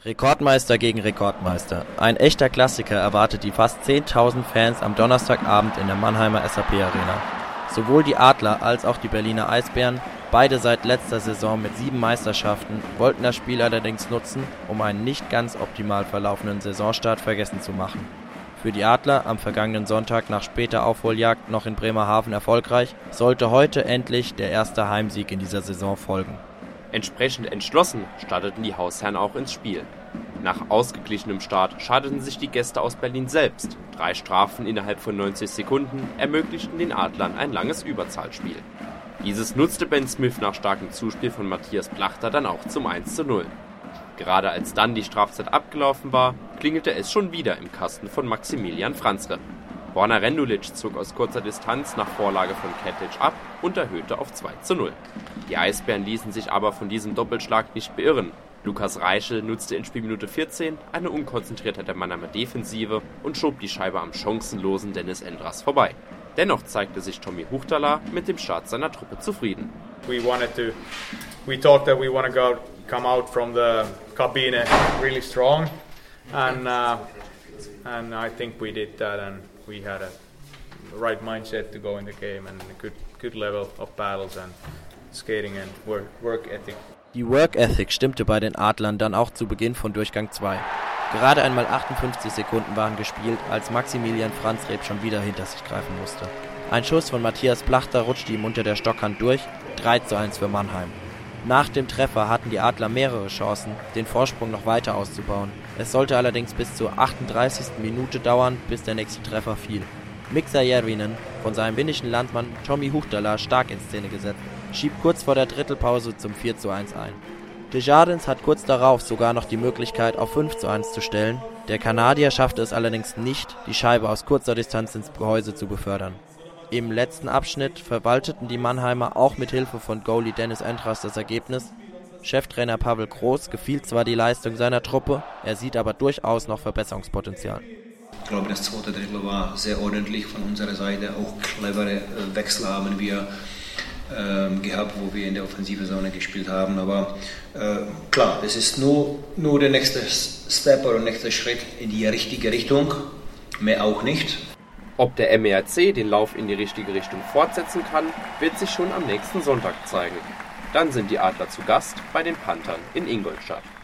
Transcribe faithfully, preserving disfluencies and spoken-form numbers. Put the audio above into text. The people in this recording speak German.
Rekordmeister gegen Rekordmeister. Ein echter Klassiker erwartet die fast zehntausend Fans am Donnerstagabend in der Mannheimer S A P Arena. Sowohl die Adler als auch die Berliner Eisbären, beide seit letzter Saison mit sieben Meisterschaften, wollten das Spiel allerdings nutzen, um einen nicht ganz optimal verlaufenden Saisonstart vergessen zu machen. Für die Adler am vergangenen Sonntag nach später Aufholjagd noch in Bremerhaven erfolgreich, sollte heute endlich der erste Heimsieg in dieser Saison folgen. Entsprechend entschlossen starteten die Hausherren auch ins Spiel. Nach ausgeglichenem Start schadeten sich die Gäste aus Berlin selbst. Drei Strafen innerhalb von neunzig Sekunden ermöglichten den Adlern ein langes Überzahlspiel. Dieses nutzte Ben Smith nach starkem Zuspiel von Matthias Plachter dann auch zum eins zu null. Gerade als dann die Strafzeit abgelaufen war, klingelte es schon wieder im Kasten von Maximilian Franzre. Borna Rendulic zog aus kurzer Distanz nach Vorlage von Ketic ab und erhöhte auf zwei zu null. Die Eisbären ließen sich aber von diesem Doppelschlag nicht beirren. Lukas Reichel nutzte in Spielminute vierzehn eine Unkonzentriertheit der Mannheimer Defensive und schob die Scheibe am chancenlosen Dennis Endras vorbei. Dennoch zeigte sich Tommy Huchtala mit dem Start seiner Truppe zufrieden. We wanted to, we thought that we want to go, come out from the cabine really strong, and uh, and I think we did that, and we had a right mindset to go in the game and a good good level of battles and skating and work work ethic. Die Work Ethic stimmte bei den Adlern dann auch zu Beginn von Durchgang zwei. Gerade einmal achtundfünfzig Sekunden waren gespielt, als Maximilian Franzre schon wieder hinter sich greifen musste. Ein Schuss von Matthias Plachter rutschte ihm unter der Stockhand durch, drei zu eins für Mannheim. Nach dem Treffer hatten die Adler mehrere Chancen, den Vorsprung noch weiter auszubauen. Es sollte allerdings bis zur achtunddreißigsten Minute dauern, bis der nächste Treffer fiel. Miksa Järvinen, von seinem finnischen Landsmann Tommy Huchtala stark in Szene gesetzt, schiebt kurz vor der Drittelpause zum vier zu eins ein. Desjardins hat kurz darauf sogar noch die Möglichkeit auf fünf zu eins zu stellen. Der Kanadier schaffte es allerdings nicht, die Scheibe aus kurzer Distanz ins Gehäuse zu befördern. Im letzten Abschnitt verwalteten die Mannheimer auch mit Hilfe von Goalie Dennis Endras das Ergebnis. Cheftrainer Pavel Groß gefiel zwar die Leistung seiner Truppe, er sieht aber durchaus noch Verbesserungspotenzial. Ich glaube, das zweite Drittel war sehr ordentlich von unserer Seite. Auch clevere Wechsel haben wir ähm, gehabt, wo wir in der Offensivzone gespielt haben. Aber äh, klar, das ist nur, nur der nächste Step oder nächste Schritt in die richtige Richtung. Mehr auch nicht. Ob der M E R C den Lauf in die richtige Richtung fortsetzen kann, wird sich schon am nächsten Sonntag zeigen. Dann sind die Adler zu Gast bei den Panthern in Ingolstadt.